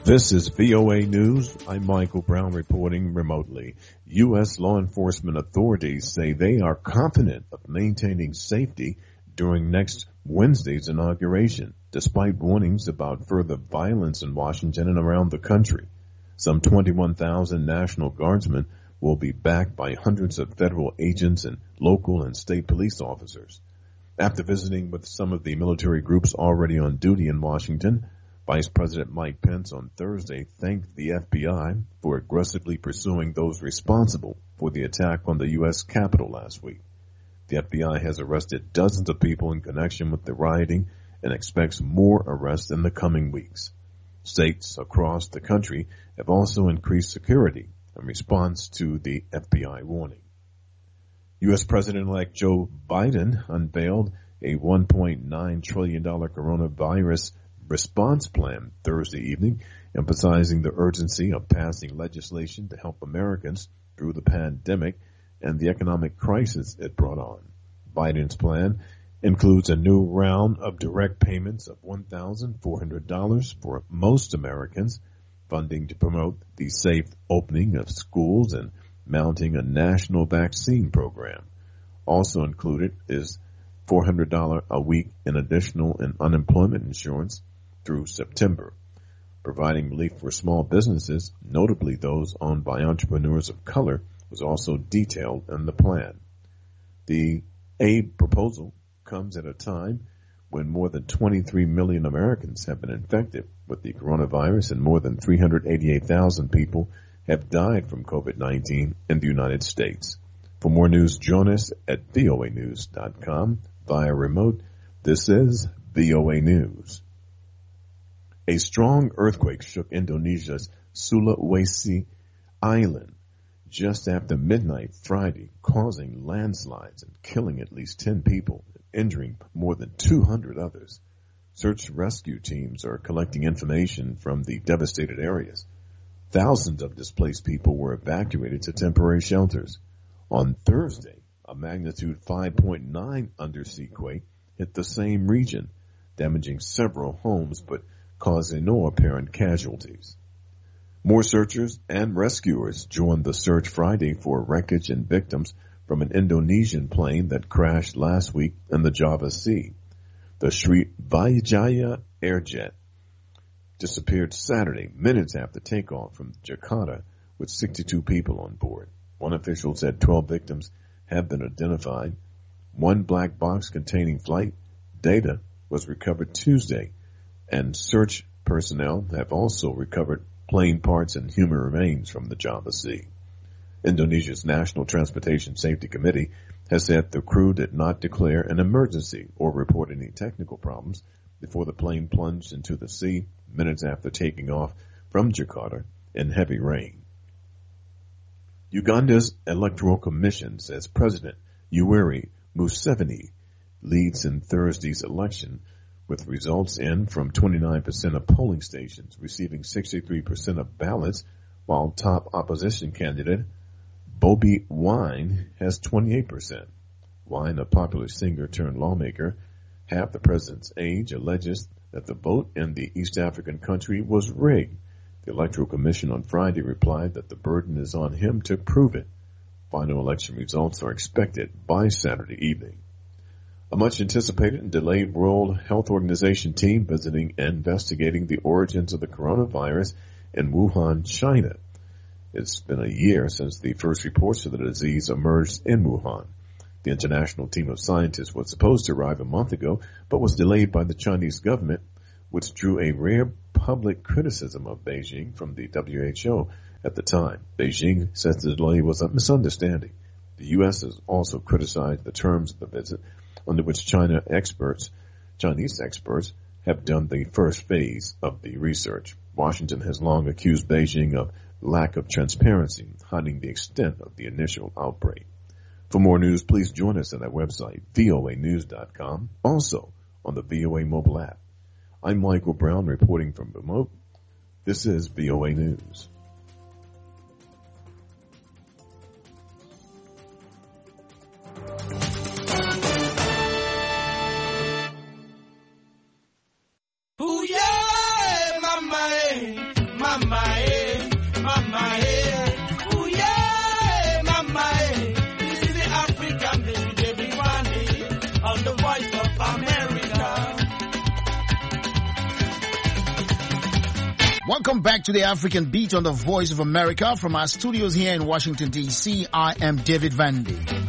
This is VOA News. I'm Michael Brown reporting remotely. U.S. law enforcement authorities say they are confident of maintaining safety during next Wednesday's inauguration, despite warnings about further violence in Washington and around the country. Some 21,000 National Guardsmen will be backed by hundreds of federal agents and local and state police officers. After visiting with some of the military groups already on duty in Washington, Vice President Mike Pence on Thursday thanked the FBI for aggressively pursuing those responsible for the attack on the U.S. Capitol last week. The FBI has arrested dozens of people in connection with the rioting and expects more arrests in the coming weeks. States across the country have also increased security in response to the FBI warning. U.S. President-elect Joe Biden unveiled a $1.9 trillion coronavirus response plan Thursday evening, emphasizing the urgency of passing legislation to help Americans through the pandemic and the economic crisis it brought on. Biden's plan includes a new round of direct payments of $1,400 for most Americans, funding to promote the safe opening of schools and mounting a national vaccine program. Also included is $400 a week in additional and unemployment insurance through September. Providing relief for small businesses, notably those owned by entrepreneurs of color, was also detailed in the plan. The aid proposal comes at a time when more than 23 million Americans have been infected with the coronavirus and more than 388,000 people have died from COVID-19 in the United States. For more news, join us at voanews.com via remote. This is VOA News. A strong earthquake shook Indonesia's Sulawesi Island just after midnight Friday, causing landslides and killing at least 10 people, injuring more than 200 others. Search and rescue teams are collecting information from the devastated areas. Thousands of displaced people were evacuated to temporary shelters. On Thursday, a magnitude 5.9 undersea quake hit the same region, damaging several homes but causing no apparent casualties. More searchers and rescuers joined the search Friday for wreckage and victims from an Indonesian plane that crashed last week in the Java Sea. The Sriwijaya Airjet disappeared Saturday, minutes after takeoff from Jakarta, with 62 people on board. One official said 12 victims have been identified. One black box containing flight data was recovered Tuesday, and search personnel have also recovered plane parts and human remains from the Java Sea. Indonesia's National Transportation Safety Committee has said the crew did not declare an emergency or report any technical problems before the plane plunged into the sea minutes after taking off from Jakarta in heavy rain. Uganda's Electoral Commission says President Yoweri Museveni leads in Thursday's election, with results in from 29% of polling stations, receiving 63% of ballots, while top opposition candidate Bobi Wine has 28%. Wine, a popular singer turned lawmaker, half the president's age, alleges that the vote in the East African country was rigged. The Electoral Commission on Friday replied that the burden is on him to prove it. Final election results are expected by Saturday evening. A much-anticipated and delayed World Health Organization team visiting and investigating the origins of the coronavirus in Wuhan, China. It's been a year since the first reports of the disease emerged in Wuhan. The international team of scientists was supposed to arrive a month ago, but was delayed by the Chinese government, which drew a rare public criticism of Beijing from the WHO at the time. Beijing says the delay was a misunderstanding. The U.S. has also criticized the terms of the visit, under which Chinese experts have done the first phase of the research. Washington has long accused Beijing of lack of transparency, hiding the extent of the initial outbreak. For more news, please join us at our website, voanews.com, also on the VOA mobile app. I'm Michael Brown reporting from remote. This is VOA News. mama, eh, mama, eh. Ooh, yeah, mama, eh. This is the African baby, David Vandy, on the Voice of America. Welcome back to the African Beat on the Voice of America. From our studios here in Washington, D.C., I am David Vandy.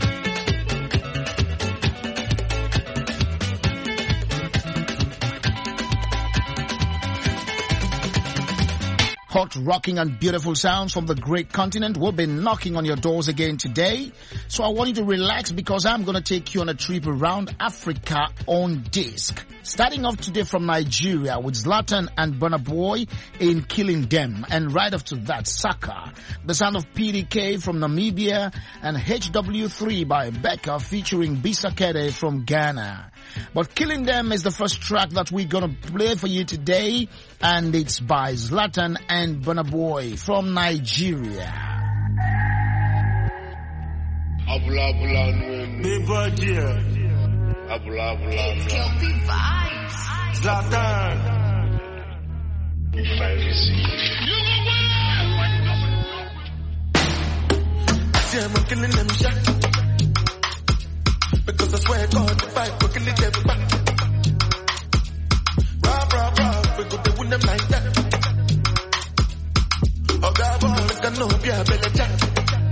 Hot, rocking and beautiful sounds from the great continent will be knocking on your doors again today. So I want you to relax because I'm going to take you on a trip around Africa on disc. Starting off today from Nigeria with Zlatan and Burna Boy in Killing Them. And right after that, Saka, the sound of PDK from Namibia, and HW3 by Becca featuring Bisa Kede from Ghana. But Killing Them is the first track that we're going to play for you today, and it's by Zlatan and Burna Boy from Nigeria. Abula Zlatan. If I receive. See, I'm killing them shot. Because I swear God, if I go kill them back. Rah, we go to win them like that. Oh, God, I can know, be a better chat.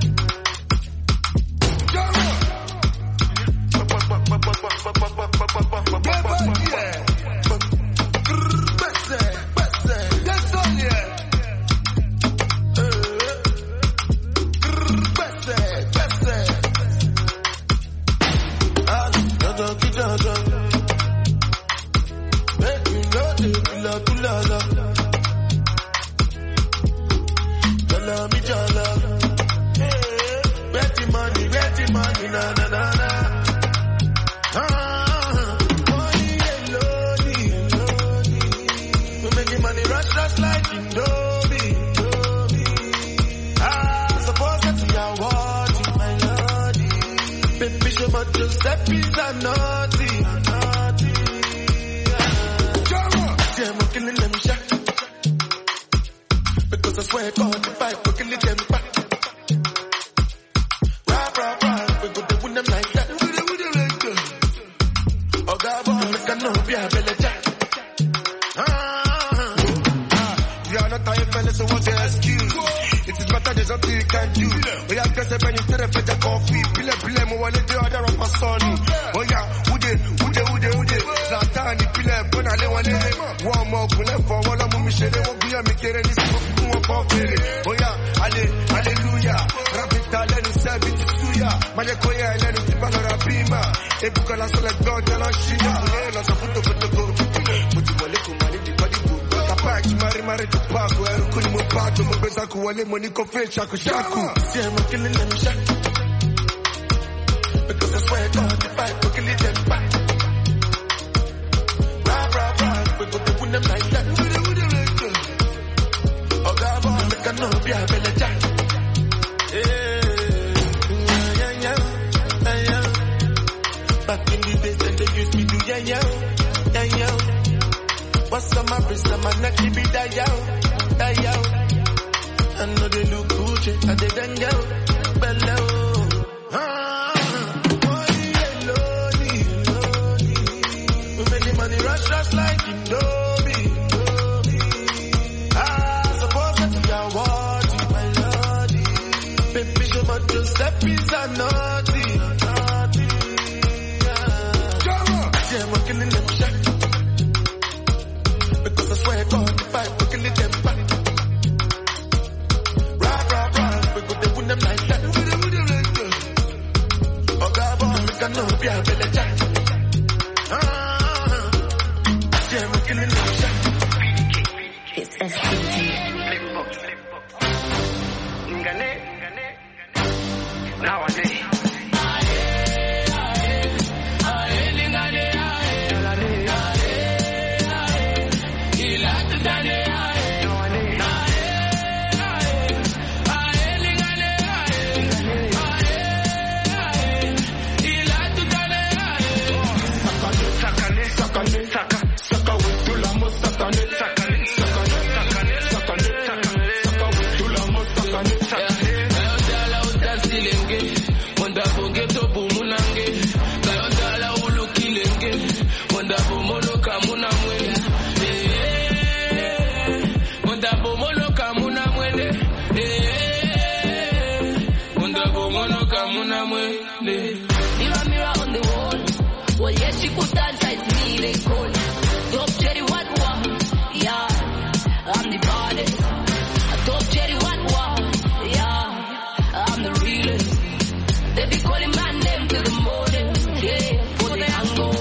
Shaku shaku, see I'm killing them shot. Because I swear God, if I go kill them back. Rah, we go to win them like that. Oh God, I can know be a better chat. Back in the days when they used me do yeah. What's on my wrist, on my neck, keep it that I know they look Gucci, and they then go below. We make the money rush like Indomie. Suppose that we are worthy, my lordy. Baby, show my two step is a naughty. See, I'm killing them shot. Because I swear God, if I go kill them back. I know be a better chat. Yeah, I'm killing them. moloka muna mwene. Mundabo moloka muna mwene. Mundabo moloka muna mwene. Mirror, mirror on the wall. Well, yes, she could dance as me, they call. Top cherry, what? Yeah, I'm the baddest. Top cherry, what? Yeah, I'm the realest. They be calling my name to the morning. Yeah, for the hangover.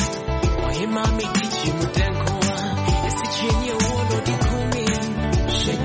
Shake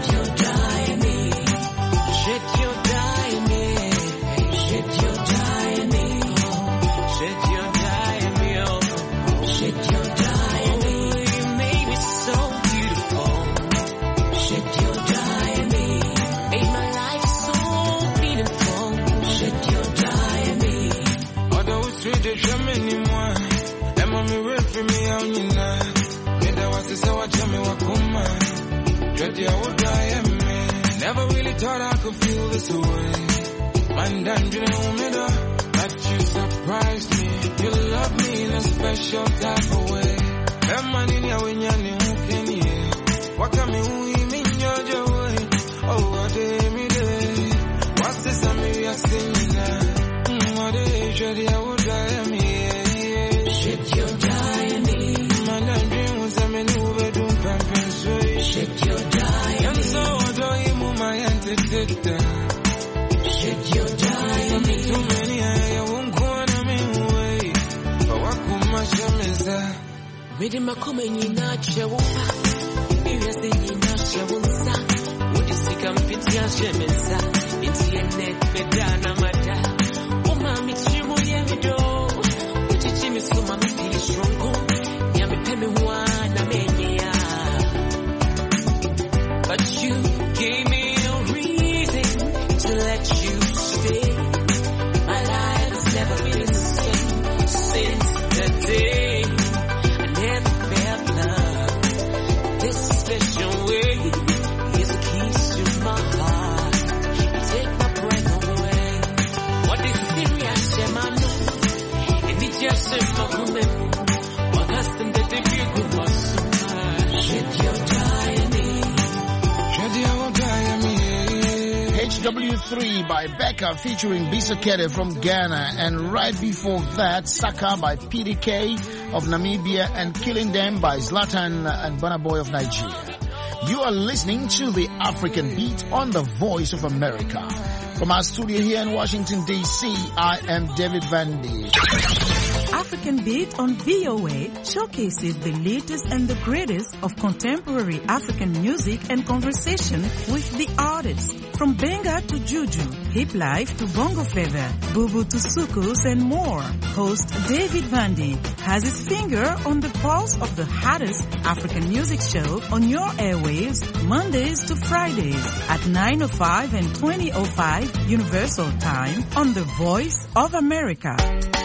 thought I could feel this way. Man, then you know me though, that you surprised me. You love me in a special type of way. That man in your way, who can hear? What can me who in your joy? Oh, what day me day? What's this I'm here singing now? What day should I would die me? Shit, you die me. Man, I'm dreaming some new bedroom pumping sway. Shit, you die me. I'm so adoring my entity. Shit, you die me. Too many I won't go on me way. But what could my shame is that? Made him a coming in a chewa. If you're saying in a chewunsa, would you see come pity and shemensa? It's your neck, Medana Mata. Oh, mammy, Chimu Yamido. Would you Jimmy so mammy feel strong? Yammy Pemmy one, Amenia. But you gave me a reason to let you stay. My life has never been the same since that day. I never felt love this special way. Here's the keys to my heart. You take my breath away. What is serious, Shemano? And it's just a moment. What has been the debut of my soul? Shit, you're dying me. Shit, you're dying me. HW3 by Becca featuring Bisakere from Ghana, and right before that, Saka by PDK of Namibia and Killing Them by Zlatan and Burna Boy of Nigeria. You are listening to the African Beat on the Voice of America. From our studio here in Washington, D.C., I am David Vandy. African Beat on VOA showcases the latest and the greatest of contemporary African music and conversation with the artists. From Benga to Juju, Hip Life to Bongo Flava, Bubu to Sukus and more. Host David Vandy has his finger on the pulse of the hottest African music show on your airwaves Mondays to Fridays at 9:05 and 20:05 Universal Time on the Voice of America.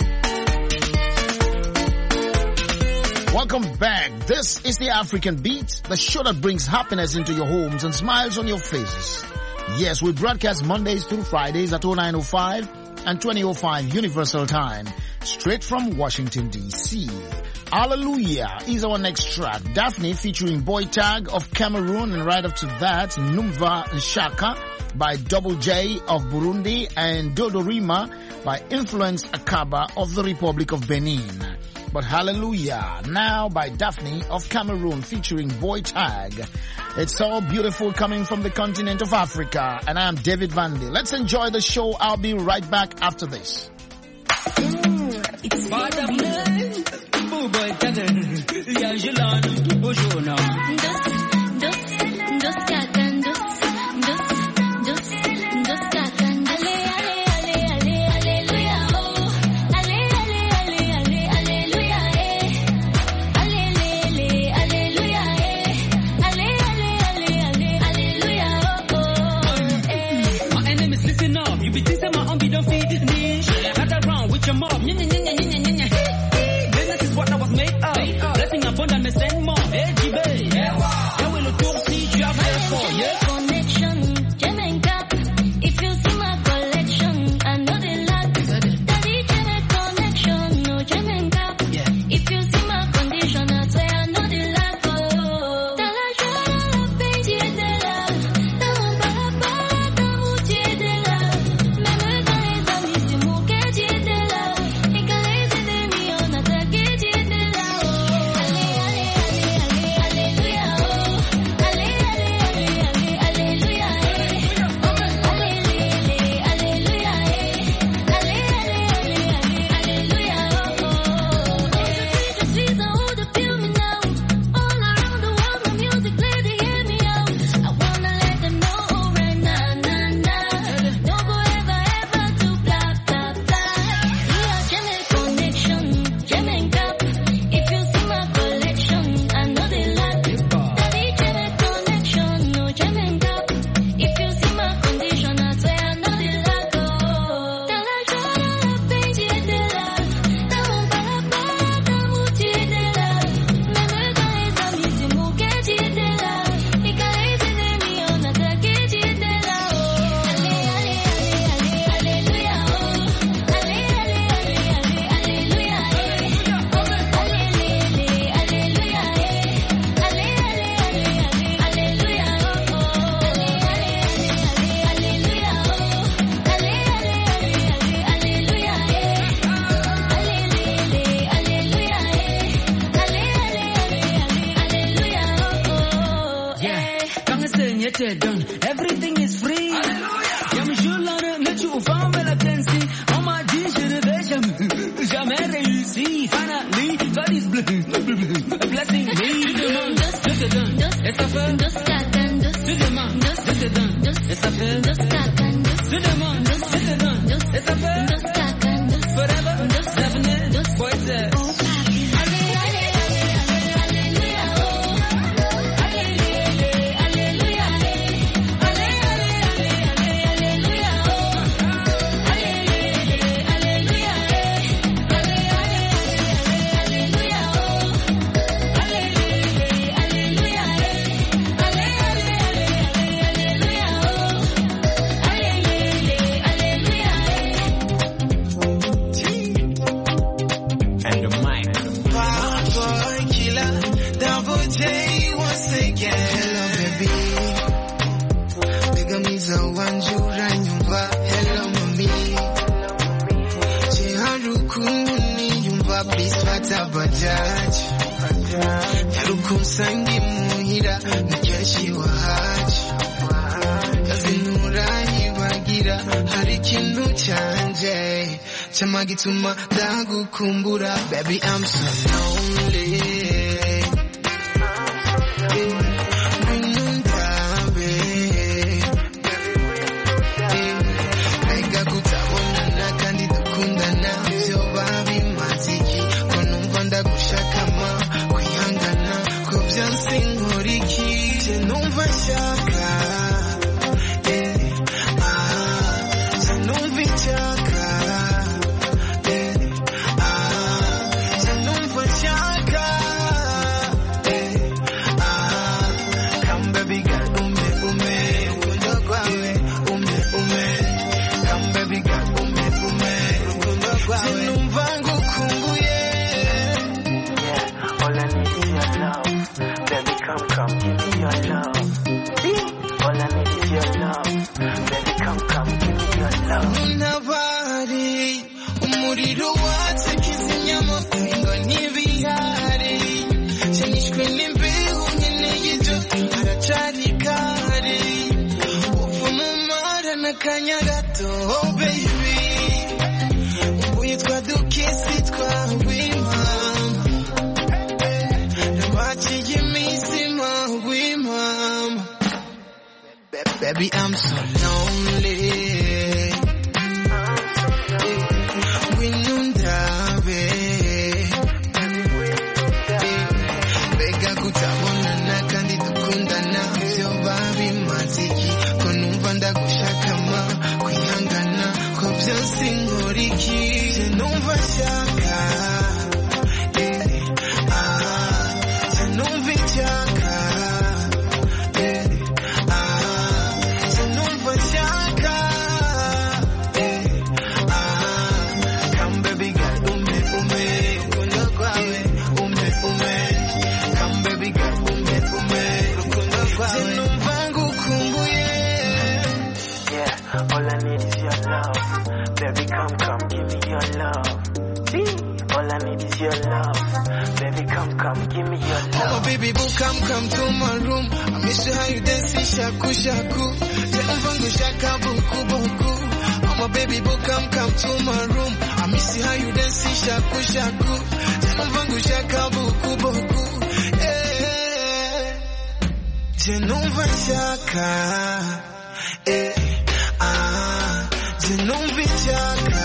Welcome back. This is the African Beat, the show that brings happiness into your homes and smiles on your faces. Yes, we broadcast Mondays through Fridays at 09:05 and 20:05 Universal Time, straight from Washington, D.C. Hallelujah is our next track. Daphne featuring Boy Tag of Cameroon, and right up to that, Numva Nshaka by Double J of Burundi and Dodorima by Influence Akaba of the Republic of Benin. But Hallelujah, now by Daphne of Cameroon featuring Boy Tag. It's all beautiful coming from the continent of Africa, and I am David Vandy. Let's enjoy the show. I'll be right back after this. Business is what I was made of. Blessing abundant, me send more. Hey, G-Bay. done. Everything is free. Hallelujah. Yam shulana na chu famela tensi. Mama jishir vesham. Jamais réussi. Finally, God is blessing me. It's a fun. It's a fun. It's a fun. Forever. Definite. Boy said. Yarukumsangi muhira nakeshi wahaji kazinurahi bagira hari ikintu canje chama gituma ndagukumbura baby I'm so lonely oh baby, we twa dukisi twa wimama, nawachi yimisima wimama. Baby, I'm so lonely. Winundabe, bega kutabona na kandi dukundana, vyo babi matiki, konumva ndagushakama. Singoriki, numva shaka, numva shaka, numva shaka, come baby girl, ukunda kwawe, come baby girl, ukunda kwawe, numva ngukumbuye. Yeah, all I need is your love. Baby, come, give me your love. All I need is your love. Baby, come, give me your love. Oh, baby, boo, come to my room. I miss you how you dance, shaku, shaku. Tell Vangu shaka, buku, buku. Oh, my baby, boo, come to my room. I miss you how you dance, shaku, shaku. Tell Vangu shaka, buku, buku. Eh, Jenova shaka. Eh, Jenova shaka.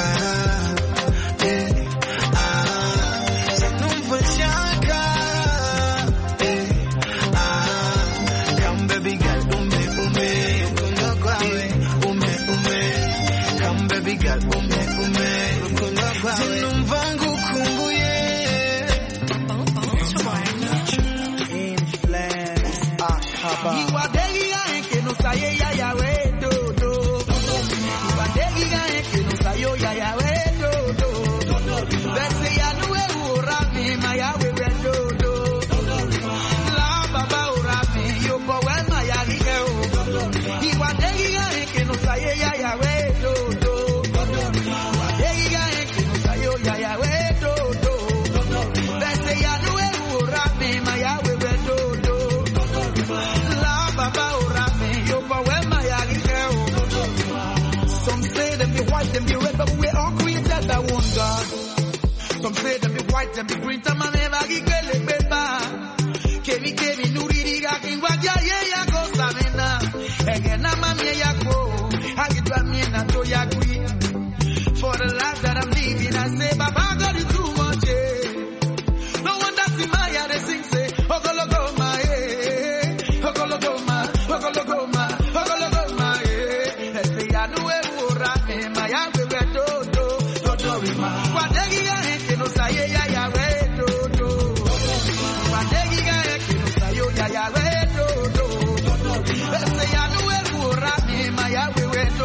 tem bi printa ma me va gikele beba. Kemi nuririga kingwaja ye ya go samena. Egena mami ya go. Agitwa mi na to ya gwi. For the life that I'm living, I say, Baba God is too much. No wonder see my heart they sing say, Ogologoma, Ogologoma, Ogologoma, Ogologoma, they say I know where my young baby do. Wadegi ya heke no saye ya we do. Wadegi ya heke no sayo ya we do. They say I know where my young baby do.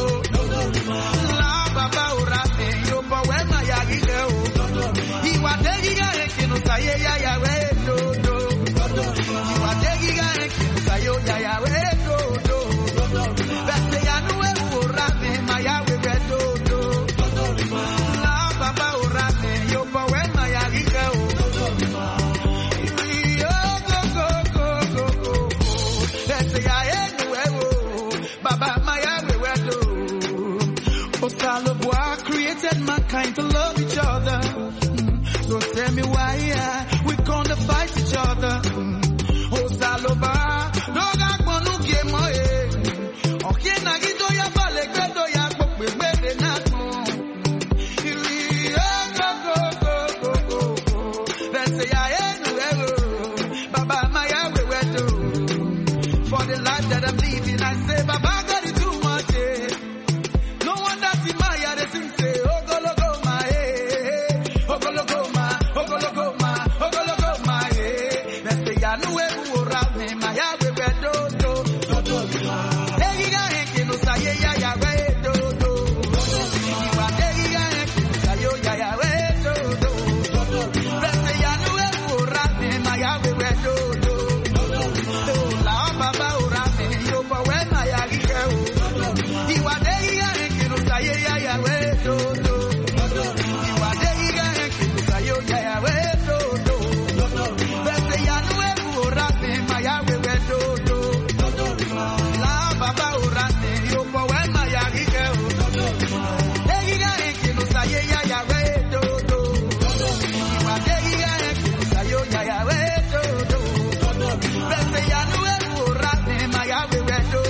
La baba urame yo pa we my young girl. He wadegi ya heke no saye ya we do. He wadegi ya heke no sayo ya we do. They say I know where my young baby do. Created mankind to love each other. So tell me why we gonna fight each other. Oh Saloba, no ga gbonu ke mo okay na gido ya bale gbedo ya pope gbede na kun. Let's say I ain't Baba Maya we do. For the life that I'm living, I say Baba God is too much. No wonder see Maya they sing say Ogologoma, Ogologoma, Ogologoma, Ogologoma. Let's say I know where you around me, Maya we do. Hey, you got him, no say ya we do. You are there, you got him, say ya we do. Let's say I know where you around me, Maya we do. La baba around me, you for when Maya girl. You are there, you got him, no say ya we do. You are there, you got him, say ya we do. Let's say I know where you around me, Maya we do. La baba around me, you for when Maya girl. Hey, you got him, no say ya we do. You are there, you got him, say ya we do. Let's say I know where you around me, Maya we do.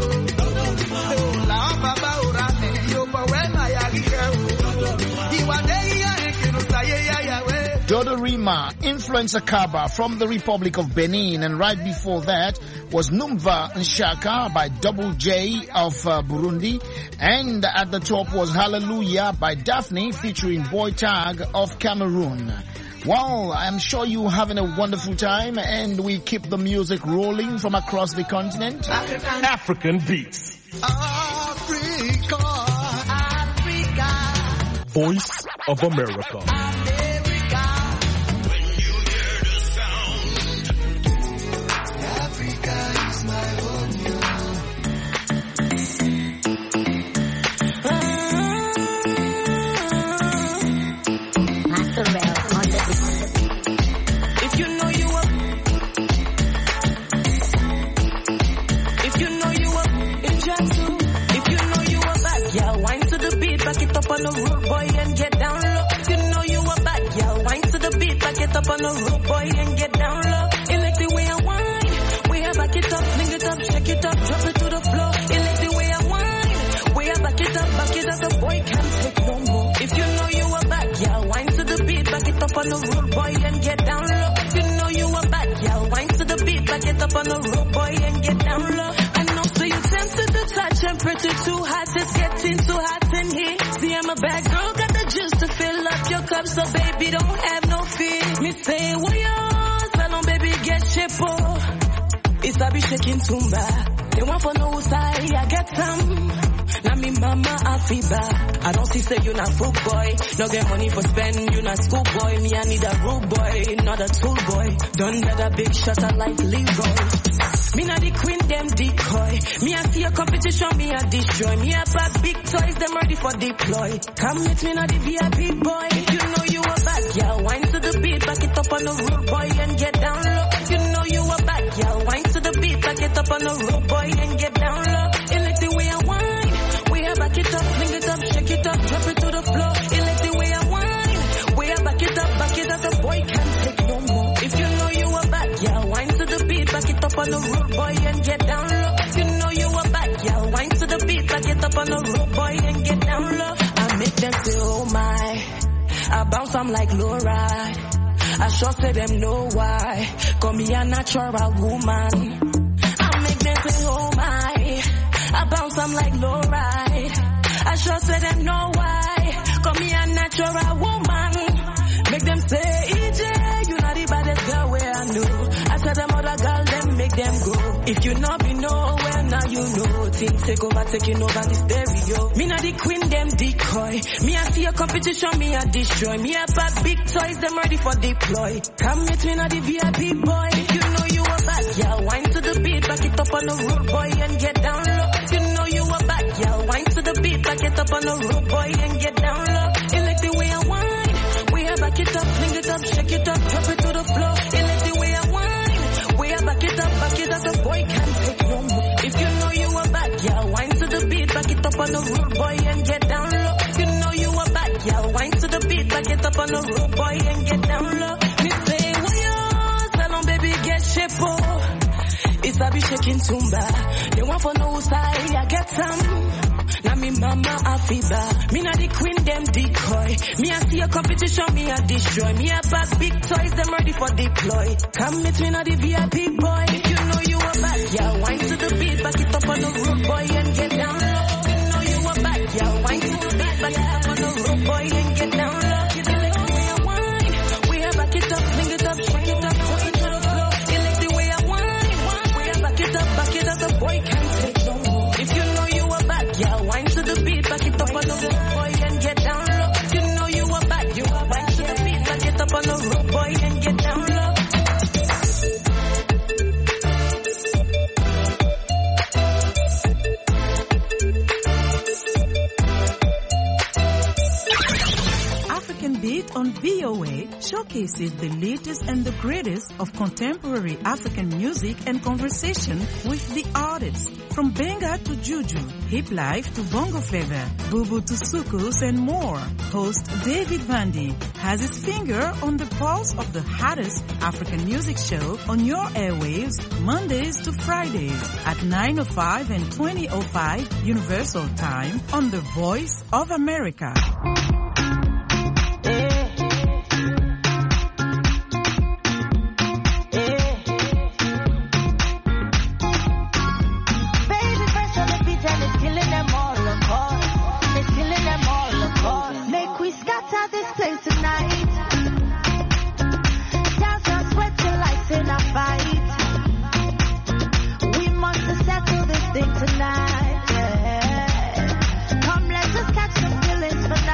La baba around me, you for when Maya girl. You are there, you got him, no say ya we. Dodo Rima, Influencer Kaba from the Republic of Benin, and right before that was Numva Nshaka by Double J of Burundi, and at the top was Hallelujah by Daphne featuring Boy Tag of Cameroon. Well, I'm sure you're having a wonderful time, and we keep the music rolling from across the continent. African Beats. Africa. Voice of America. On the road, boy, and get down low. You know you a bad girl. Wine to the beat, back it up on the road, boy, and get down low. You like the way I whine. Way I back it up, fling it up, shake it up, drop it to the floor. You like the way I whine. Way I back it up, the boy can't take no more. If you know you a bad girl, wine to the beat, back it up on the road, boy, and get down low. You know you a bad girl. Wine to the beat, back it up on the road, boy, and get down low. I know, so you tempted to touch temperature too hot, it's getting too hot in here. See, I'm a bad girl, got the juice to fill up your cup, so baby, don't have no fear. Me say, well, yo, salon, baby, get cheapo. It's a be shaking tumba. They want for no side, I get some. Now me mama afiba. I don't see say you not fruit boy. No get money for spend, you not school boy. Me I need a rude boy, not a tool boy. Done that a big shot I like Leroy. Me not the queen, them decoy. Me I see a competition, me I destroy. Me I pack big toys, them ready for deploy. Come with me, not the VIP boy. If you know you a bad girl, wine to the beat, back it up on the road boy and get down low. If you know you a bad girl, wine to the beat, back it up on the road boy and get down low. You like the way I whine, way I back it up, fling it up, shake it up, drop it to the floor. You like the way I whine, way I back it up, on the road, boy, and get down low. I make them say, oh my. I bounce, I'm like low ride. I sure say them know why. Call me a natural woman. I make them say, oh my. I bounce, I'm like low ride. I sure say them know why. Call me a natural woman. Make them say, EJ, you not the baddest girl where I know. I said them other girl, them make them go. If you not be nowhere, now you know. Things take over, taking over the stereo. Me not the queen, them decoy. Me I see a competition, me I destroy. Me I pack big toys, them ready for deploy. Come with me now the VIP boy. If you know you a bad girl, wine to the beat, back it up on the road boy and get down low. If you know you a bad girl, wine to the beat, back it up on the road boy and get down low. You like the way I whine, we I back it up, fling it up, shake it up, drop it to the floor. You like the way I whine, we I back it up, the boy can't take no more. If you know you a bad girl, wine to the beat, back it up on the road boy and get down low. If you know you a bad girl, wine to the beat, back it up on the road boy and get down low. Me say, well, salon baby get shape, oh. It's a be shaking tumba. They want for no side, I get some. Now me mama a fever. Me not the queen, them decoy. Me I see a competition, me I destroy. Me I pack big toys, them ready for deploy. Come meet me now the VIP boy. If you know you a bad, yeah, wine to the beat, back it up on the road boy and get down low. You know you a bad, yeah, wine to the beat, back it up on the road boy and get down low. You like the way I whine, we have back it up, fling it up, shake it up, drop it to the floor. You like the way I whine, we have back it up, the boy can't take no more. If you know you a bad, yeah, wine to the beat, back it up on the road boy and get down low. You know you a bad, you a wine to the beat, back it up on the road boy and get down low. African Beat on VOA showcases the latest and the greatest of contemporary African music and conversation with the artists. From Benga to Juju, Hip Life to Bongo Flava, Bubu to Sukus and more. Host David Vandy has his finger on the pulse of the hottest African music show on your airwaves Mondays to Fridays at 9:05 and 20:05 Universal Time on The Voice of America. Tonight, yeah. Come, let us catch some feelings for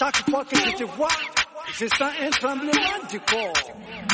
chaque fois que je te vois, je sens un tremblement du corps.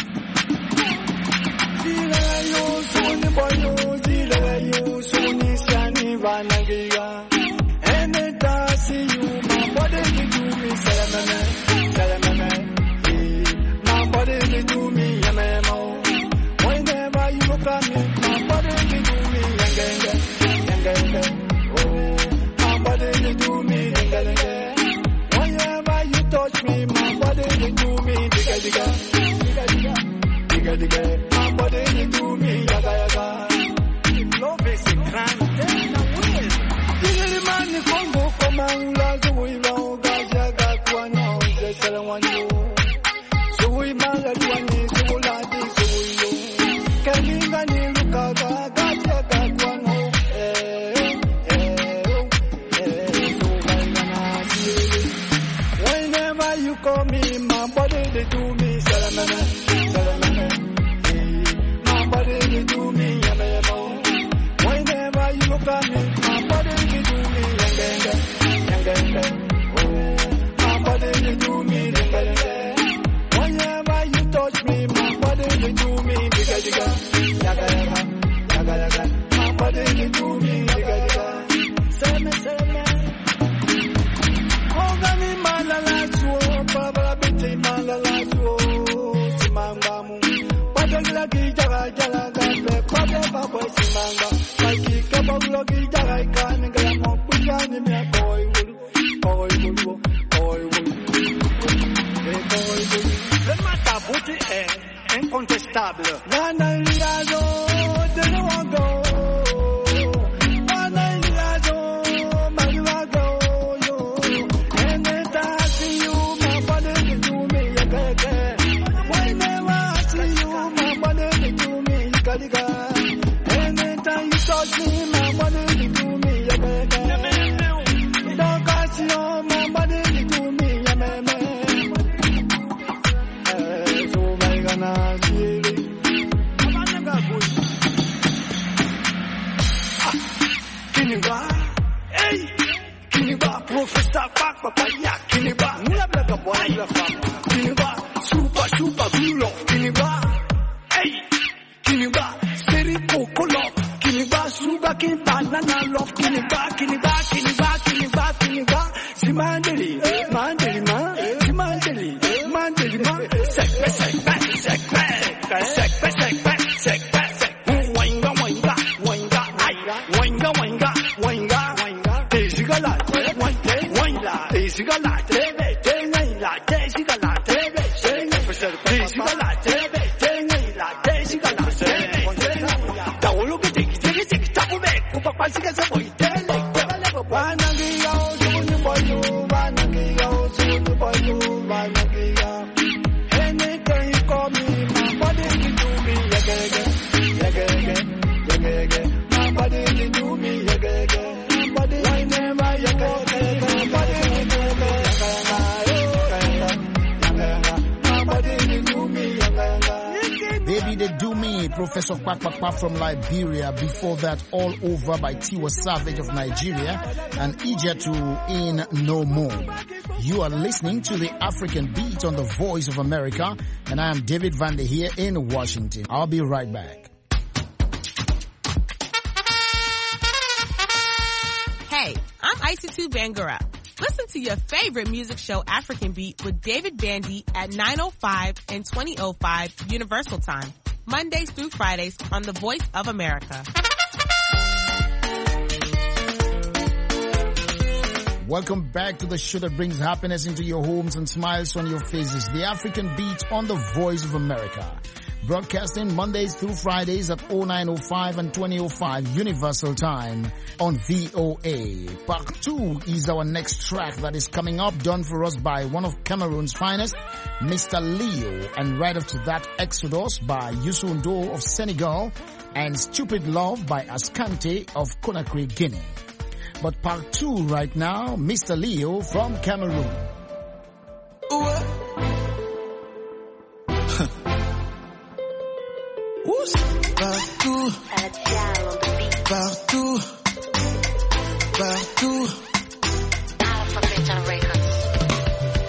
Zilayo, suni boyo, zilayo, suni siani vanagiya. Anytime I see you, my body they do me salamana, salamana. My body they do me yamamo. Whenever you look at me, my body they do me yanga, yanga. Oh, my body they do me yanga. Whenever you touch me, my body they do me diga diga, diga diga, diga diga. My body they do me yaga yaga. Love is a grand thing. Digga man Congo come out la zuiva gaja gatwana je salawanyo. Zui mala duani zuladi zuyo. Kalinga ni lukaga gaja gatwana. Whenever you call me, my body they do me salamana, salamana. My body they do me yama yama. Whenever you look at me, my body they do me yanga yanga, yanga. Oh, my body they do me yanga yanga. Whenever you touch me, my body they do me diga diga, yaga yaga, yaga yaga. My body they do me diga diga. Say me. Ogani malala suo, babala bete malala suo, simambamu. Padagla ki jaga jaga gabe, padaba boy simamba. Maki kabaglo ki jaga kan gramo pujani me boy wulu, boy wulu, boy wulu, boy wulu. Le matabuti est incontestable. Nana liado de nuovo. Anytime you touch me, my body they do me yaga yaga. Don't catch you, my body they do me yaga yaga. So my gana chili. Kiniba, hey, Kiniba, Professor Pak Papaya, Kiniba, mula blaga boy la fam. Kiniba, super gulo, Kiniba, hey. Kiniba, seri kokolo. Kiniba, sugar king banana love. Kiniba. Simandeli, mandeli ma. Simandeli ma. Sekpe. Wanga. Tesigala. Anything you call me, my body they do me yaga yaga. My body they do me yaga yaga. Whenever you call me, my body they do me yaga yaga. My body they do me yaga yaga. Baby, they do me. Professor Kwakpakpa from Liberia. Before that, All Over by Tiwa Savage of Nigeria. And Ijetu in No More. You are listening to the African Beat on the Voice of America. And I am David Van Der here in Washington. I'll be right back. Hey, I'm Icy2 Bangura. Listen to your favorite music show, African Beat, with David Bandy at 9:05 and 20:05 Universal Time, Mondays through Fridays on the Voice of America. Welcome back to the show that brings happiness into your homes and smiles on your faces. The African Beat on the Voice of America. Broadcasting Mondays through Fridays at 09:05 and 20:05 Universal Time on VOA. Part 2 is our next track that is coming up, done for us by one of Cameroon's finest, Mr. Leo. And right after that, Exodus by Youssou N'Dour of Senegal and Stupid Love by Asante of Conakry, Guinea. But part 2 right now, Mr. Leo from Cameroon. Partout, partout, partout.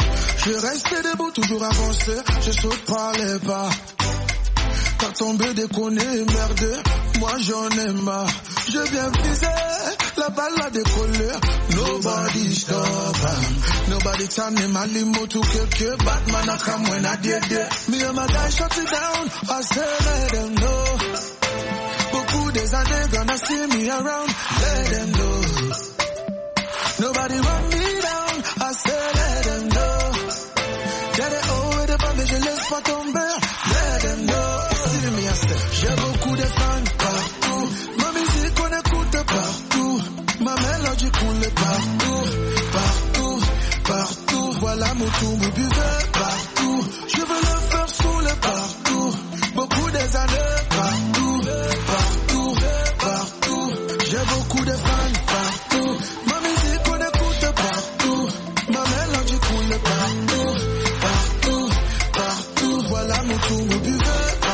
Je vais rester debout, toujours avancer, je saute pas les pas. T'as tombé, déconné, merdé, moi j'en ai marre. Je viens viser, la balle a décollé. Nobody stop, nobody tell me my limo to kill. Batman I come when I did it. Me and my guys shut it down, I say let them know. Beaucoup des années gonna see me around, let them know. Nobody run me down, I say let them know. J'ai des hauts et des bas mais je laisse pas tomber, let them know. J'ai beaucoup de fans partout. Ma musique on écoute partout. Ma mélodie coule partout. Partout, partout. Voilà mon tour, mon buveur partout. Je veux le faire sous le partout. Beaucoup des années partout. Partout, partout. J'ai beaucoup de fans partout. Ma musique on écoute partout. Ma mélodie coule partout. Partout, partout. Voilà mon tour, mon buveur.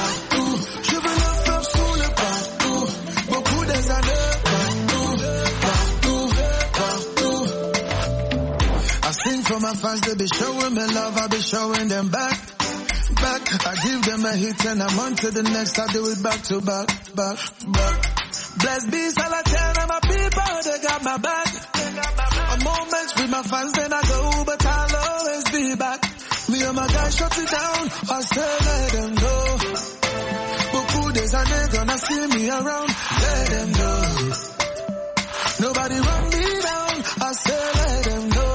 For my fans, they be showing me love, I be showing them back. I give them a hit and I'm on to the next, I do it back to back. Blessed be Salatan and my people, they got my back. A moment with my fans, then I go, but I'll always be back. Me and my guys shut it down, I say let them go. Beaucoup des années gonna see me around, let them know. Nobody run me down, I say let them know.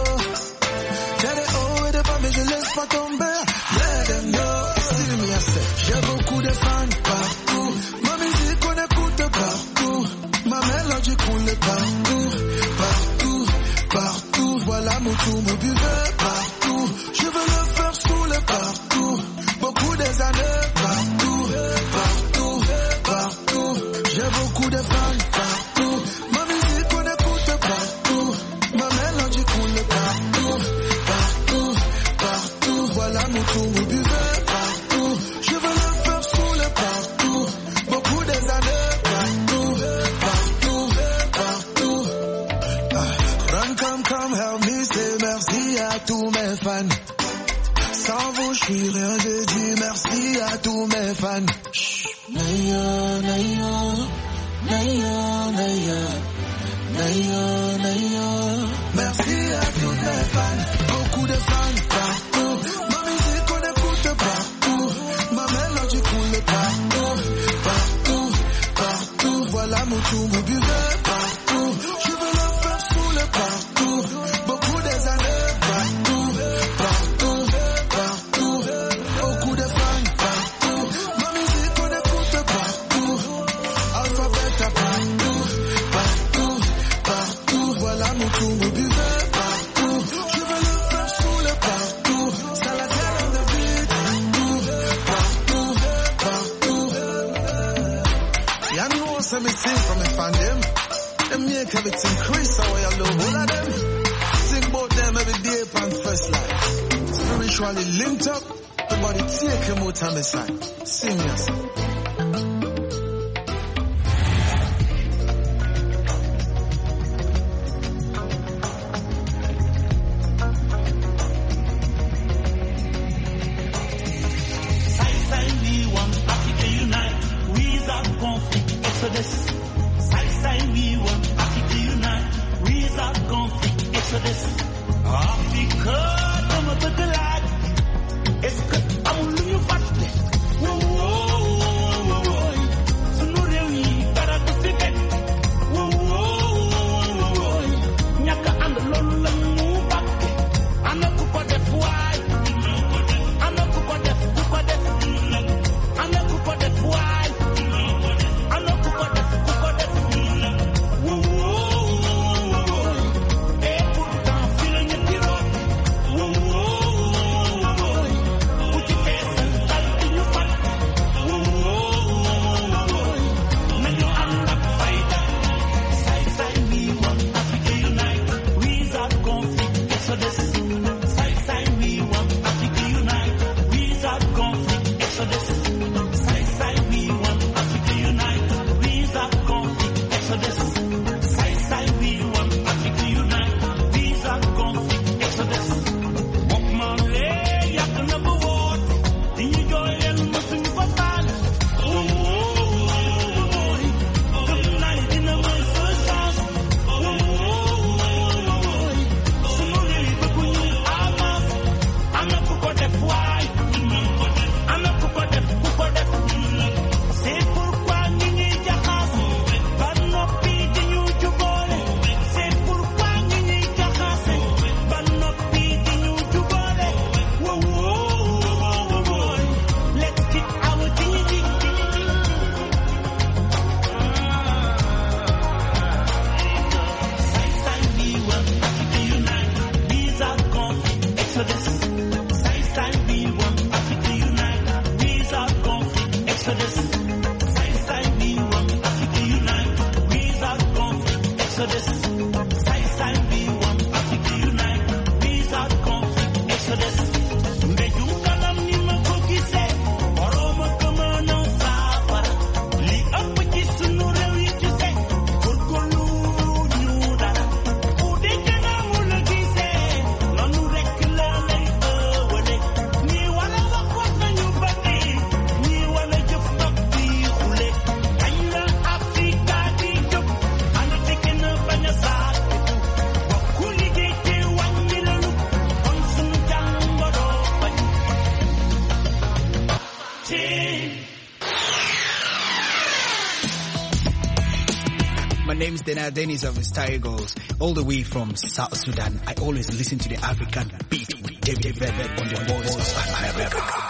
Je laisse pas tomber, let them know. Still me I say, j'ai beaucoup de fans partout. Ma musique on écoute partout. Ma mélodie coule partout. Partout, partout. Voilà mon tour, mon buveur partout. Je veux le faire sous le partout. Beaucoup des années partout. Partout, partout. J'ai beaucoup de fans partout. Ma musique on écoute partout. Ma mélodie coule partout. Voilà mon tour, mon buveur partout. Je veux le faire sous le partout. Beaucoup des années partout. Partout, partout. Run, come, help me, say merci à tous mes fans. Sans vous, je suis rien, je dis merci à tous mes fans. Naya, naya, naya, naya, naya, naya. Merci à tous mes fans. Beaucoup de fans partout. Partout, ma mélodie coule partout, partout, partout. Voilà mon tour, mon buveur partout. Je veux le faire sous le partout. Beaucoup des années partout, partout, partout. Beaucoup de fans partout. Ma musique on écoute partout. Alphabet partout, partout, partout. Voilà mon tour, mon buveur partout. Je veux le faire sous le partout. So me sing from me fan them make everything increase how I love all of them. Sing about them every day on first life. Spiritually linked up, the body take him out of my side. Sing yourself. Africa, I'm a little bit. Whoa, whoa, whoa. name is Dennis of Star Eagles, all the way from South Sudan. I always listen to the African beat with David Velvet on the Voice of America.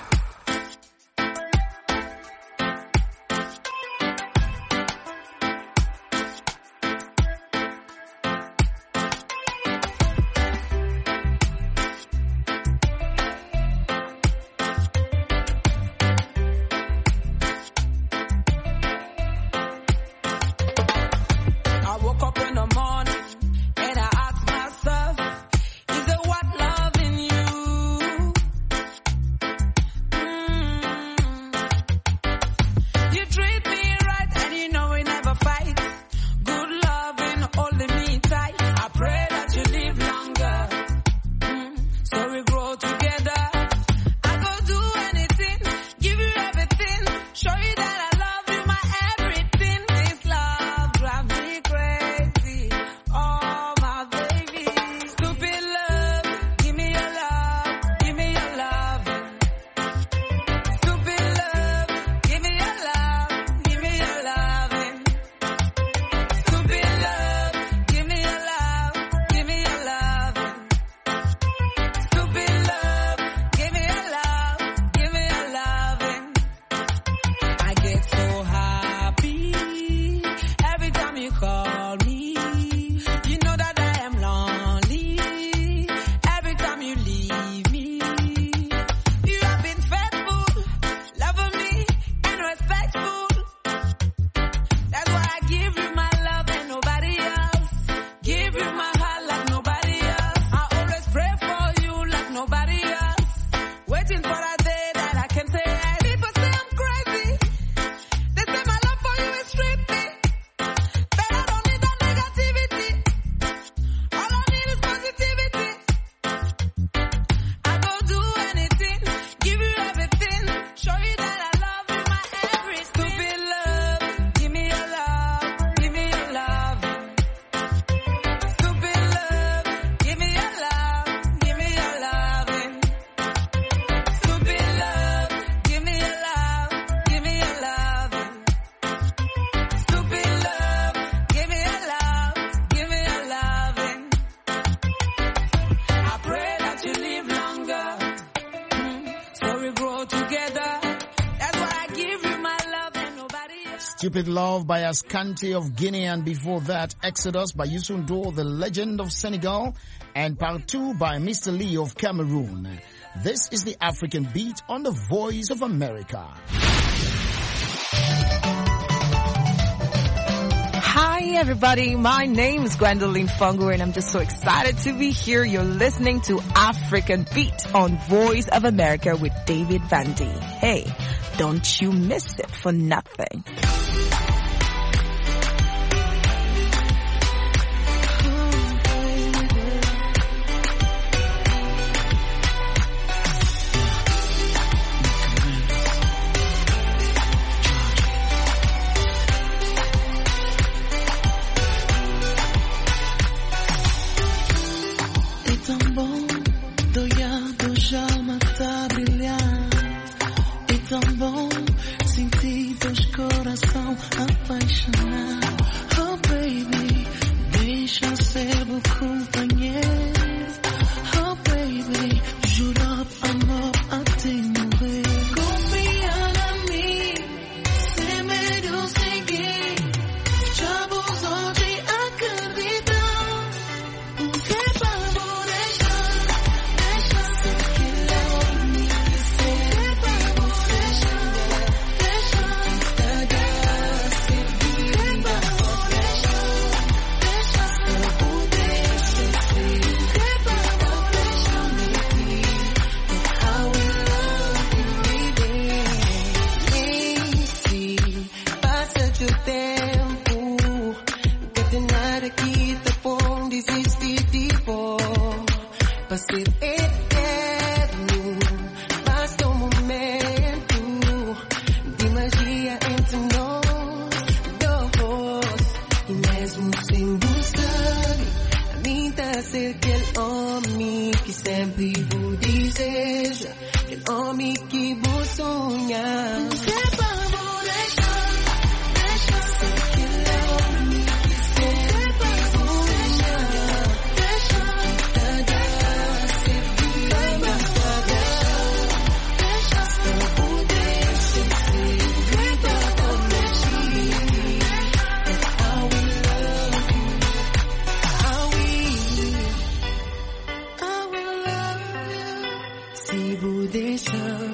Stupid Love by Ashanti of Guinea, and before that, Exodus by Youssou N'Dour, the legend of Senegal, and Part 2 by Mr. Lee of Cameroon. This is the African Beat on the Voice of America. Hi everybody, my name is Gwendolyn Fungo and I'm just so excited to be here. You're listening to African Beat on Voice of America with David Vandy. Hey, don't you miss it for nothing. Sibudesha.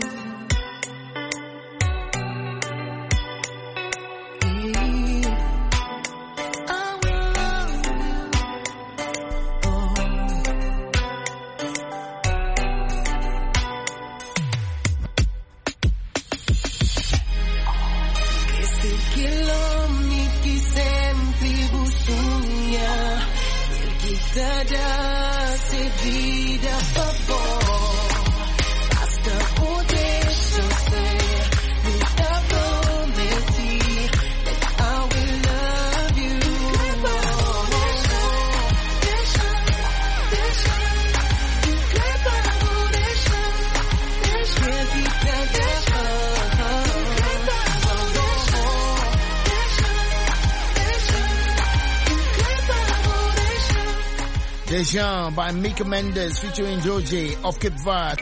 Deja by Mika Mendes featuring Georgie of Cape Verde.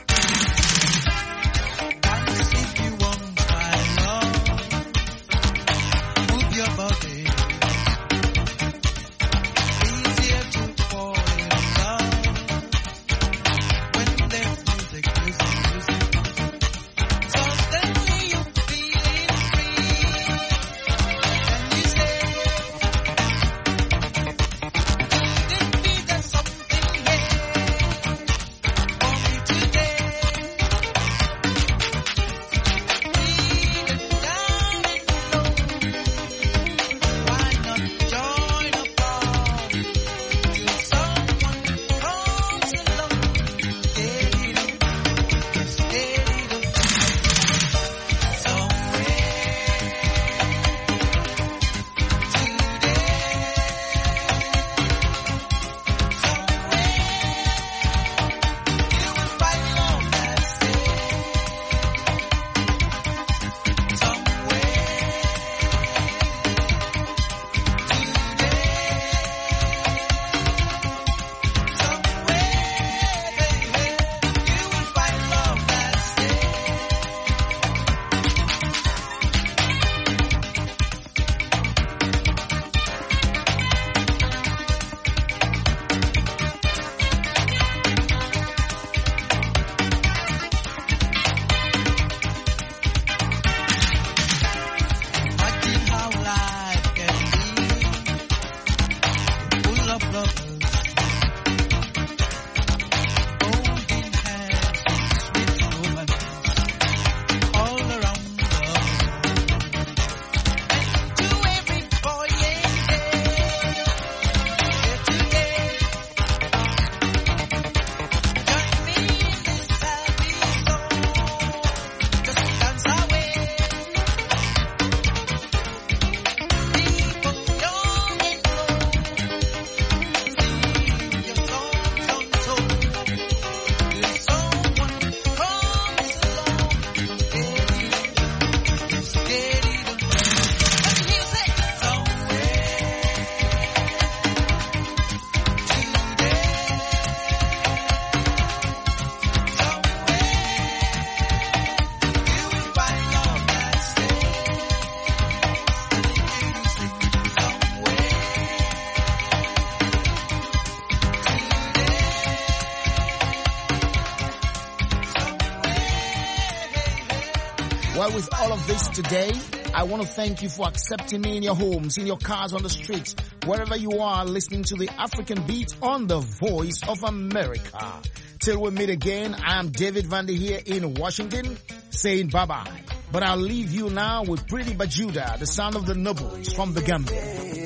Well, with all of this today, I want to thank you for accepting me in your homes, in your cars, on the streets, wherever you are listening to the African Beat on the Voice of America. Till we meet again, I'm David Vandy here in Washington saying bye-bye. But I'll leave you now with Pretty Bajuda, the sound of the nobles from the Gambia.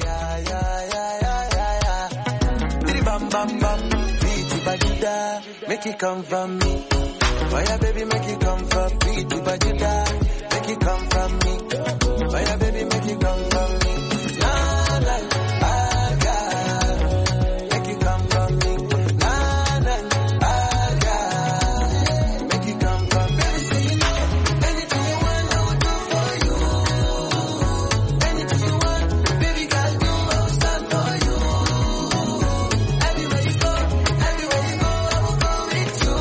Bam bam bam, Pretty Bajuda, make it come from me. Oh yeah, baby, make it come from Pretty Bajuda, make it come from me. Oh yeah, baby, make it come from me. Na na, aga, make it come from me. Na na, aga, make it come from me. Baby, say you know, anything you want, I will do for you. Anything you want, baby, girl, do, I will stand for you. Everywhere you go, I will go with you.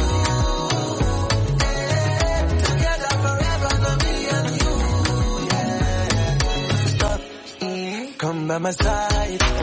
Together forever, no me and you. Yeah. Stop, come by my side.